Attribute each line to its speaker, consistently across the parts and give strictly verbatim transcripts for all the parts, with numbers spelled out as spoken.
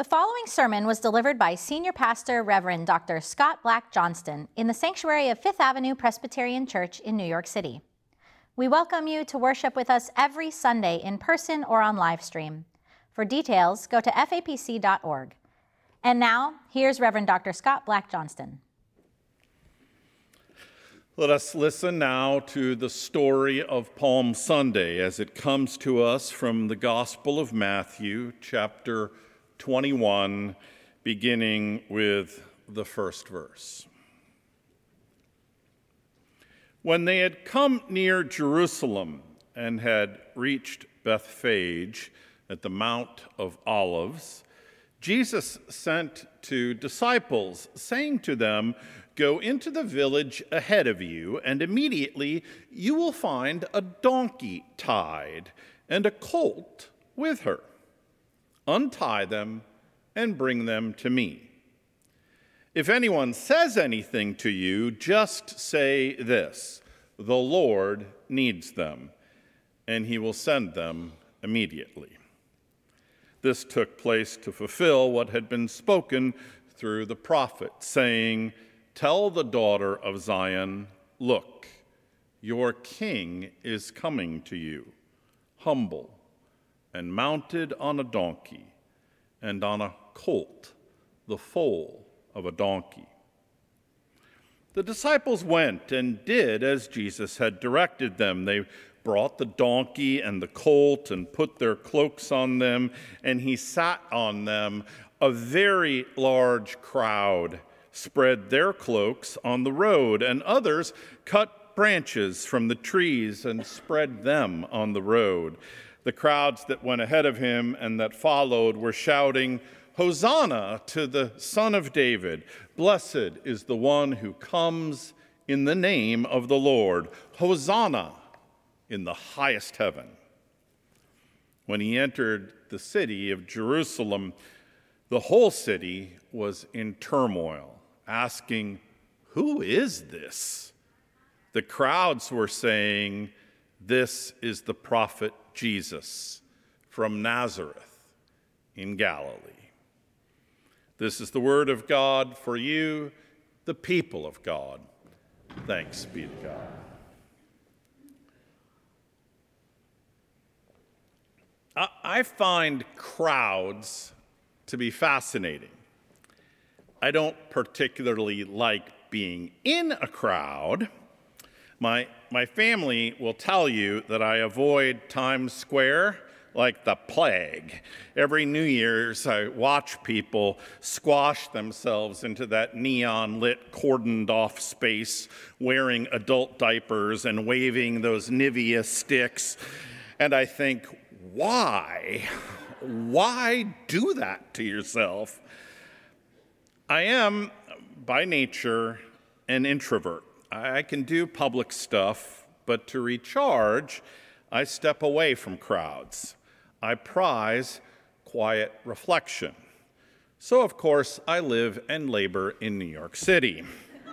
Speaker 1: The following sermon was delivered by Senior Pastor Reverend Doctor Scott Black Johnston in the sanctuary of Fifth Avenue Presbyterian Church in New York City. We welcome you to worship with us every Sunday in person or on live stream. For details, go to F A P C dot org. And now, here's Reverend Doctor Scott Black Johnston.
Speaker 2: Let us listen now to the story of Palm Sunday as it comes to us from the Gospel of Matthew, chapter twenty-one, beginning with the first verse. When they had come near Jerusalem and had reached Bethphage at the Mount of Olives, Jesus sent two disciples, saying to them, "Go into the village ahead of you, and immediately you will find a donkey tied and a colt with her. Untie them and bring them to me. If anyone says anything to you, just say this: 'The Lord needs them,' and he will send them immediately." This took place to fulfill what had been spoken through the prophet, saying, "Tell the daughter of Zion, look, your king is coming to you, humble and mounted on a donkey, and on a colt, the foal of a donkey." The disciples went and did as Jesus had directed them. They brought the donkey and the colt and put their cloaks on them, and he sat on them. A very large crowd spread their cloaks on the road, and others cut branches from the trees and spread them on the road. The crowds that went ahead of him and that followed were shouting, "Hosanna to the Son of David! Blessed is the one who comes in the name of the Lord! Hosanna in the highest heaven!" When he entered the city of Jerusalem, the whole city was in turmoil, asking, "Who is this?" The crowds were saying, "This is the prophet Jesus from Nazareth in Galilee." This is the word of God for you, the people of God. Thanks be to God. I find crowds to be fascinating. I don't particularly like being in a crowd. My, my family will tell you that I avoid Times Square like the plague. Every New Year's, I watch people squash themselves into that neon-lit, cordoned-off space, wearing adult diapers and waving those Nivea sticks. And I think, why? Why do that to yourself? I am, by nature, an introvert. I can do public stuff, but to recharge, I step away from crowds. I prize quiet reflection. So, of course, I live and labor in New York City.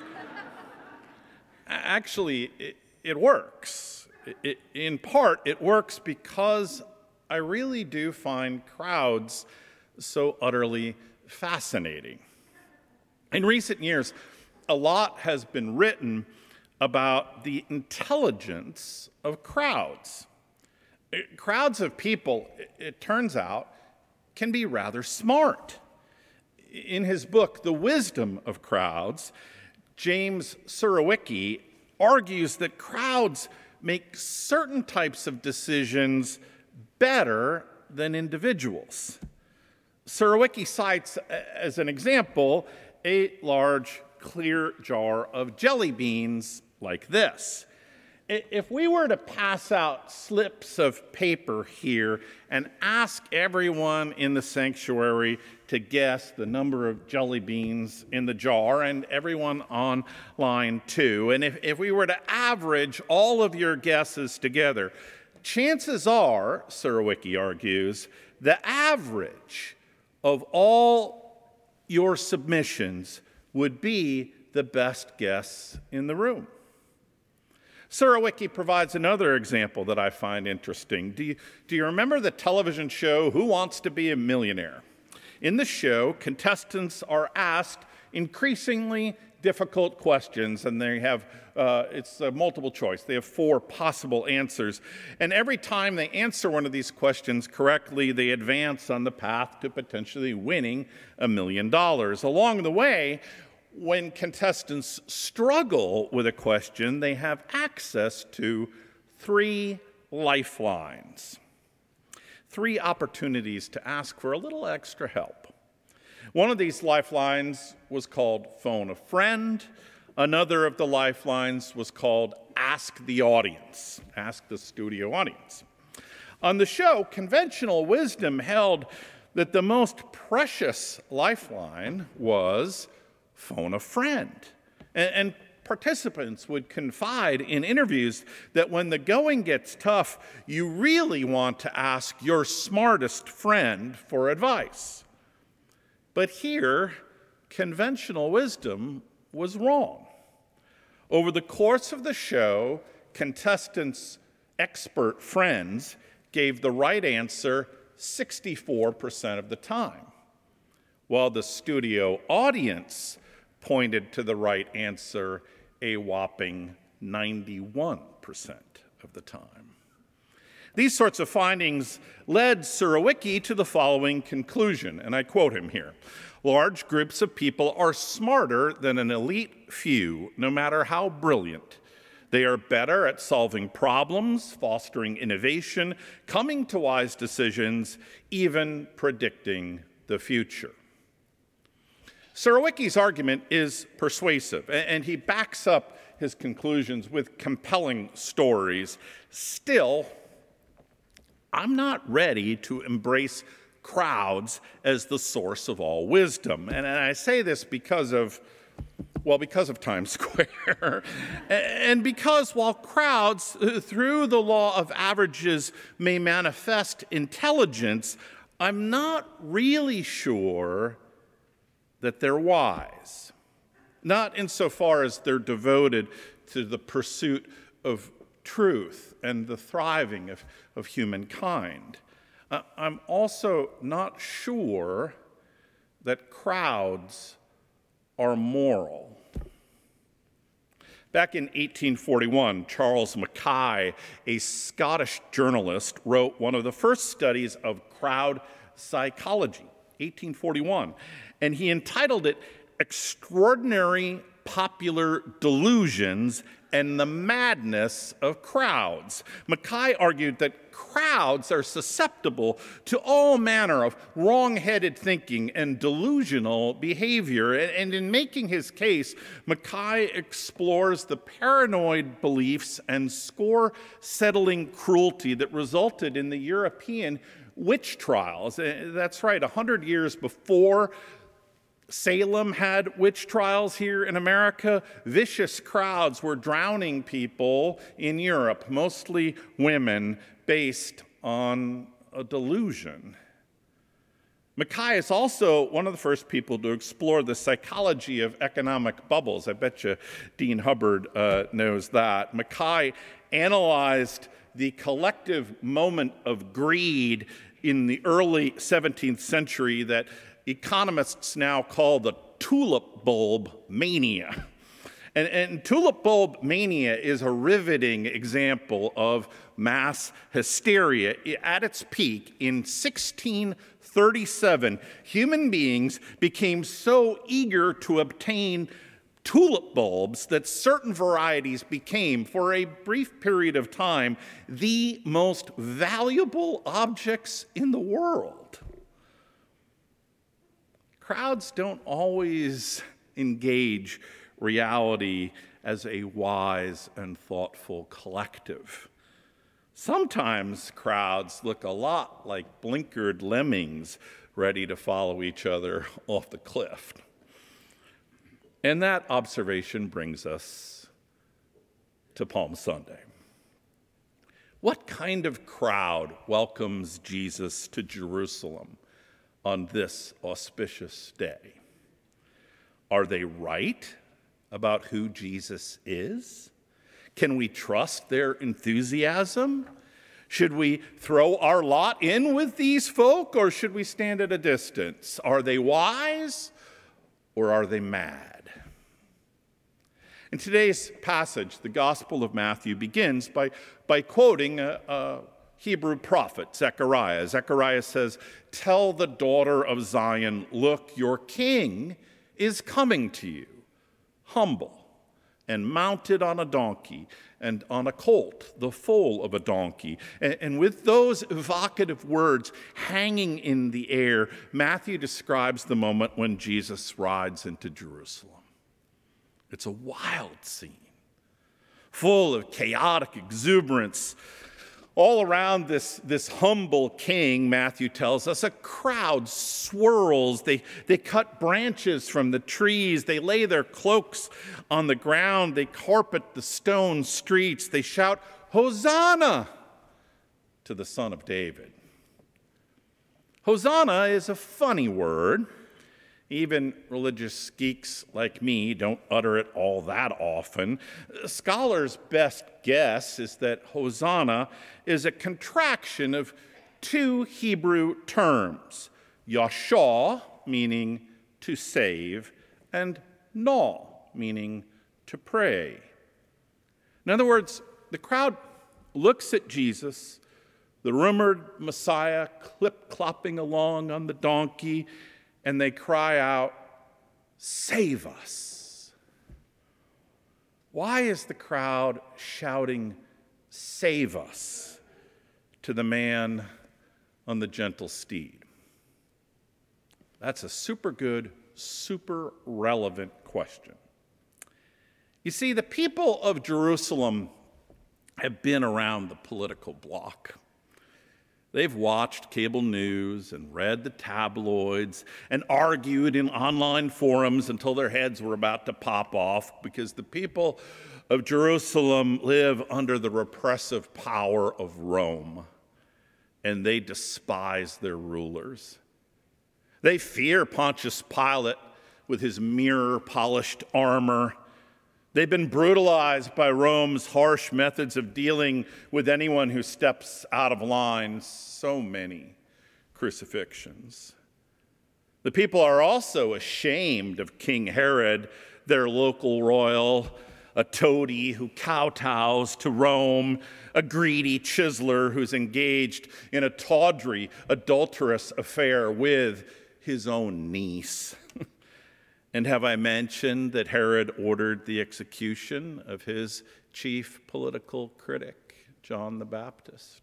Speaker 2: Actually, it, it works. It, it, in part, it works because I really do find crowds so utterly fascinating. In recent years, a lot has been written about the intelligence of crowds. It, crowds of people, it, it turns out, can be rather smart. In his book, The Wisdom of Crowds, James Surowiecki argues that crowds make certain types of decisions better than individuals. Surowiecki cites, as an example, a large clear jar of jelly beans like this. If we were to pass out slips of paper here and ask everyone in the sanctuary to guess the number of jelly beans in the jar, and everyone online too, and if, if we were to average all of your guesses together, chances are, Surowiecki argues, the average of all your submissions would be the best guess in the room. Surowiecki provides another example that I find interesting. Do you, do you remember the television show Who Wants to Be a Millionaire? In the show, contestants are asked increasingly difficult questions, and they have, uh, it's a multiple choice. They have four possible answers. And every time they answer one of these questions correctly, they advance on the path to potentially winning a million dollars. Along the way, when contestants struggle with a question, they have access to three lifelines, three opportunities to ask for a little extra help. One of these lifelines was called Phone a Friend. Another of the lifelines was called Ask the Audience, ask the studio audience. On the show, conventional wisdom held that the most precious lifeline was Phone a Friend. And, and participants would confide in interviews that when the going gets tough, you really want to ask your smartest friend for advice. But here, conventional wisdom was wrong. Over the course of the show, contestants' expert friends gave the right answer sixty-four percent of the time, while the studio audience pointed to the right answer a whopping ninety-one percent of the time. These sorts of findings led Surowiecki to the following conclusion, and I quote him here. Large groups of people are smarter than an elite few, no matter how brilliant. They are better at solving problems, fostering innovation, coming to wise decisions, even predicting the future. Surowiecki's argument is persuasive, and he backs up his conclusions with compelling stories. Still, I'm not ready to embrace crowds as the source of all wisdom. And I say this because of, well, because of Times Square. And because while crowds, through the law of averages, may manifest intelligence, I'm not really sure that they're wise. Not insofar as they're devoted to the pursuit of truth and the thriving of, of humankind. Uh, I'm also not sure that crowds are moral. Back in eighteen forty-one, Charles Mackay, a Scottish journalist, wrote one of the first studies of crowd psychology, eighteen forty-one, and he entitled it Extraordinary Popular Delusions and the Madness of Crowds. Mackay argued that crowds are susceptible to all manner of wrong-headed thinking and delusional behavior. And in making his case, Mackay explores the paranoid beliefs and score-settling cruelty that resulted in the European witch trials. That's right, one hundred years before Salem had witch trials here in America, vicious crowds were drowning people in Europe, mostly women, based on a delusion. Mackay is also one of the first people to explore the psychology of economic bubbles. I bet you Dean Hubbard uh, knows that. Mackay analyzed the collective moment of greed in the early seventeenth century that economists now call the tulip bulb mania. And, and tulip bulb mania is a riveting example of mass hysteria. At its peak in sixteen thirty-seven, human beings became so eager to obtain tulip bulbs that certain varieties became, for a brief period of time, the most valuable objects in the world. Crowds don't always engage reality as a wise and thoughtful collective. Sometimes crowds look a lot like blinkered lemmings ready to follow each other off the cliff. And that observation brings us to Palm Sunday. What kind of crowd welcomes Jesus to Jerusalem on this auspicious day? Are they right about who Jesus is? Can we trust their enthusiasm? Should we throw our lot in with these folk, or should we stand at a distance? Are they wise, or are they mad? In today's passage, the Gospel of Matthew begins by, by quoting a, a Hebrew prophet, Zechariah. Zechariah says, "Tell the daughter of Zion, look, your king is coming to you, humble and mounted on a donkey, and on a colt, the foal of a donkey." And, and with those evocative words hanging in the air, Matthew describes the moment when Jesus rides into Jerusalem. It's a wild scene, full of chaotic exuberance. All around this, this humble king, Matthew tells us, a crowd swirls. They, they cut branches from the trees. They lay their cloaks on the ground. They carpet the stone streets. They shout, "Hosanna!" to the Son of David. Hosanna is a funny word. Even religious geeks like me don't utter it all that often. Scholars' best guess is that Hosanna is a contraction of two Hebrew terms, Yashah, meaning to save, and Na, meaning to pray. In other words, the crowd looks at Jesus, the rumored Messiah, clip-clopping along on the donkey, and they cry out, "Save us." Why is the crowd shouting, "Save us," to the man on the gentle steed? That's a super good, super relevant question. You see, the people of Jerusalem have been around the political bloc. They've watched cable news and read the tabloids and argued in online forums until their heads were about to pop off, because the people of Jerusalem live under the repressive power of Rome, and they despise their rulers. They fear Pontius Pilate with his mirror-polished armor. They've been brutalized by Rome's harsh methods of dealing with anyone who steps out of line. So many crucifixions. The people are also ashamed of King Herod, their local royal, a toady who kowtows to Rome, a greedy chiseler who's engaged in a tawdry, adulterous affair with his own niece. And have I mentioned that Herod ordered the execution of his chief political critic, John the Baptist?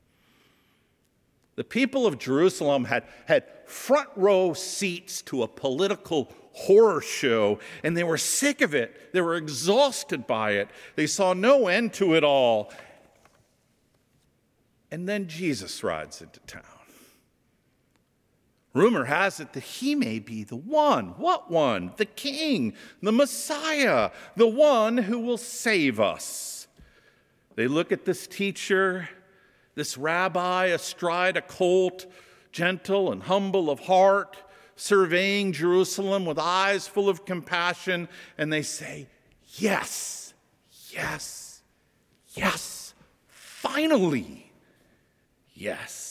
Speaker 2: The people of Jerusalem had, had front row seats to a political horror show, and they were sick of it. They were exhausted by it. They saw no end to it all. And then Jesus rides into town. Rumor has it that he may be the one. What one? The King, the Messiah, the one who will save us. They look at this teacher, this rabbi astride a colt, gentle and humble of heart, surveying Jerusalem with eyes full of compassion, and they say, "Yes, yes, yes, finally, yes."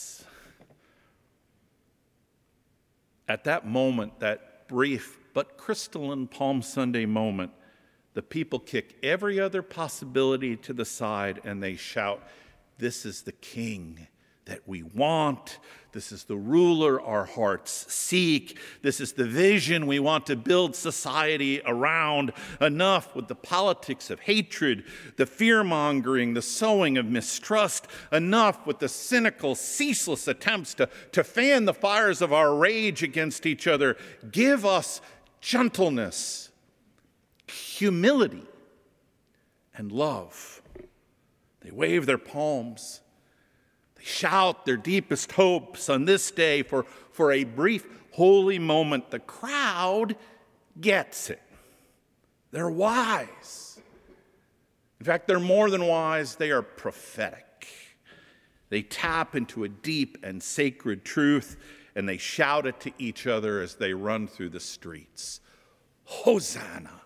Speaker 2: At that moment, that brief but crystalline Palm Sunday moment, the people kick every other possibility to the side and they shout, "This is the King that we want. This is the ruler our hearts seek. This is the vision we want to build society around. Enough with the politics of hatred, the fear-mongering, the sowing of mistrust. Enough with the cynical, ceaseless attempts to, to fan the fires of our rage against each other. Give us gentleness, humility, and love." They wave their palms. They shout their deepest hopes on this day for, for a brief holy moment. The crowd gets it. They're wise. In fact, they're more than wise, they are prophetic. They tap into a deep and sacred truth, and they shout it to each other as they run through the streets. Hosanna!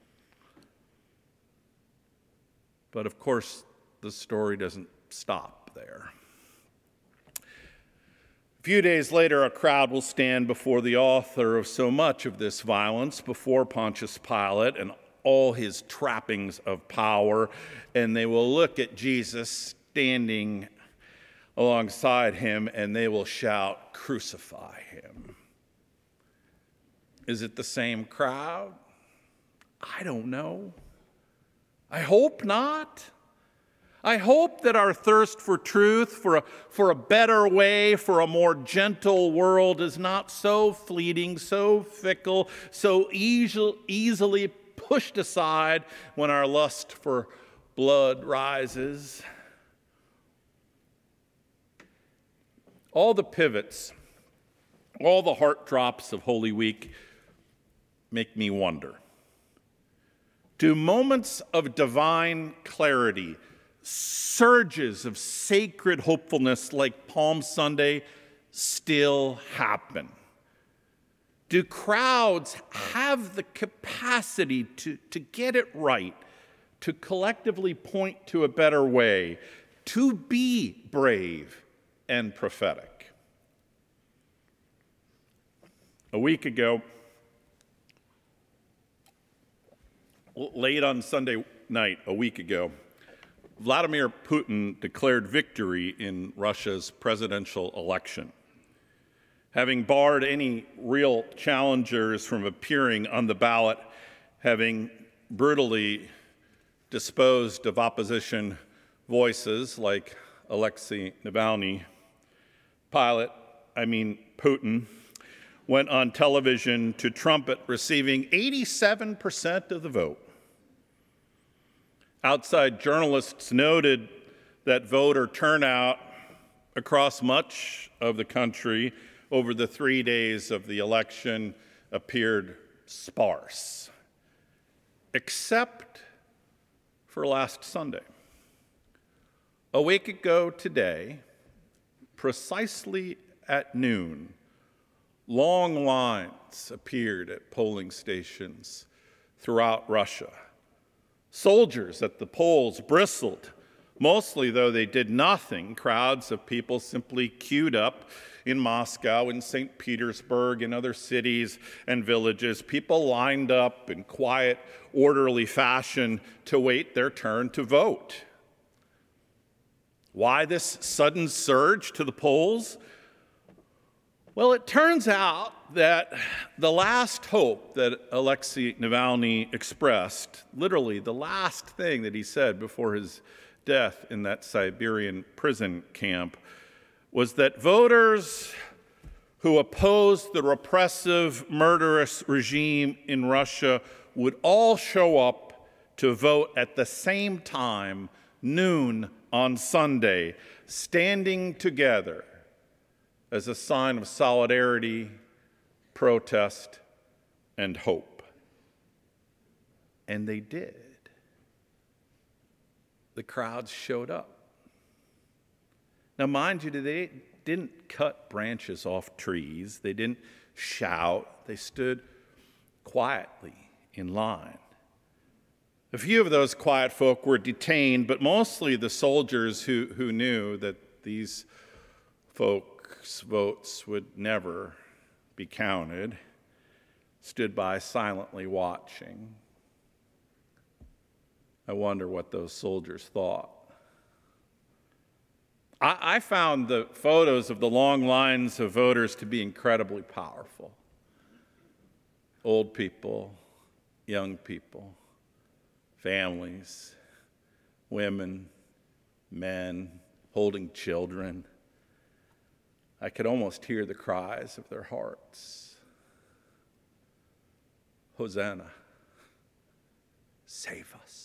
Speaker 2: But of course, the story doesn't stop there. A few days later, a crowd will stand before the author of so much of this violence, before Pontius Pilate and all his trappings of power, and they will look at Jesus standing alongside him, and they will shout, "Crucify him." Is it the same crowd? I don't know. I hope not. I hope that our thirst for truth, for a, for a better way, for a more gentle world is not so fleeting, so fickle, so easy, easily pushed aside when our lust for blood rises. All the pivots, all the heart drops of Holy Week make me wonder. Do moments of divine clarity, surges of sacred hopefulness like Palm Sunday still happen? Do crowds have the capacity to, to get it right, to collectively point to a better way, to be brave and prophetic? A week ago, late on Sunday night, a week ago, Vladimir Putin declared victory in Russia's presidential election, having barred any real challengers from appearing on the ballot, having brutally disposed of opposition voices like Alexei Navalny. Pilate, I mean Putin, went on television to trumpet receiving eighty-seven percent of the vote. Outside journalists noted that voter turnout across much of the country over the three days of the election appeared sparse, except for last Sunday. A week ago today, precisely at noon, long lines appeared at polling stations throughout Russia. Soldiers at the polls bristled, mostly though they did nothing. Crowds of people simply queued up in Moscow, in Saint Petersburg, in other cities and villages. People lined up in quiet, orderly fashion to wait their turn to vote. Why this sudden surge to the polls? Well, it turns out that the last hope that Alexei Navalny expressed, literally the last thing that he said before his death in that Siberian prison camp, was that voters who opposed the repressive, murderous regime in Russia would all show up to vote at the same time, noon on Sunday, standing together as a sign of solidarity, protest, and hope. And they did. The crowds showed up. Now, mind you, they didn't cut branches off trees. They didn't shout. They stood quietly in line. A few of those quiet folk were detained, but mostly the soldiers who, who knew that these folks' votes would never be counted stood by silently watching. I wonder what those soldiers thought. I, I found the photos of the long lines of voters to be incredibly powerful. Old people, young people, families, women, men, holding children. I could almost hear the cries of their hearts. Hosanna, save us.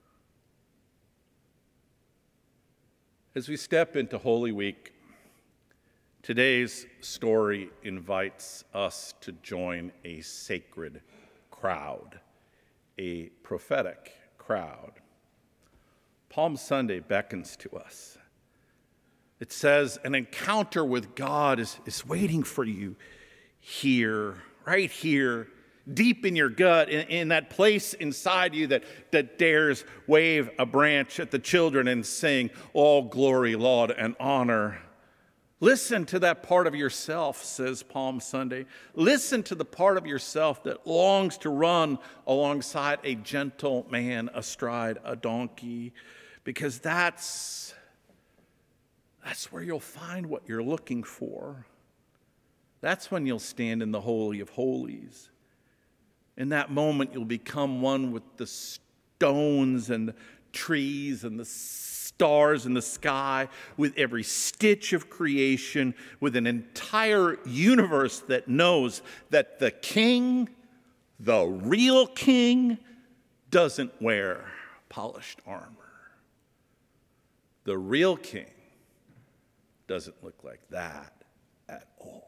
Speaker 2: As we step into Holy Week, today's story invites us to join a sacred crowd, a prophetic crowd. Palm Sunday beckons to us. It says an encounter with God is, is waiting for you here, right here deep in your gut, in, in that place inside you that, that dares wave a branch at the children and sing, all glory, laud, and honor. Listen to that part of yourself, says Palm Sunday. Listen to the part of yourself that longs to run alongside a gentle man astride a donkey, because that's, that's where you'll find what you're looking for. That's when you'll stand in the Holy of Holies. In that moment, you'll become one with the stones and the trees and the stars in the sky, with every stitch of creation, with an entire universe that knows that the king, the real king, doesn't wear polished armor. The real king doesn't look like that at all.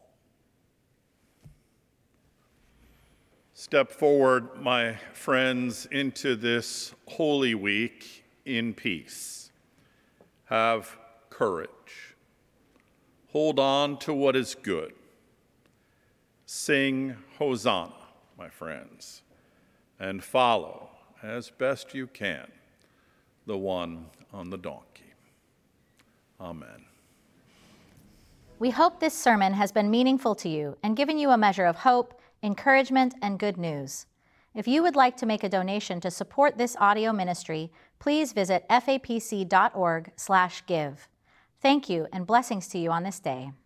Speaker 2: Step forward, my friends, into this Holy Week in peace. Have courage. Hold on to what is good. Sing Hosanna, my friends, and follow, as best you can, the one on the donkey. Amen.
Speaker 1: We hope this sermon has been meaningful to you and given you a measure of hope, encouragement, and good news. If you would like to make a donation to support this audio ministry, please visit f a p c dot org slash give. Thank you and blessings to you on this day.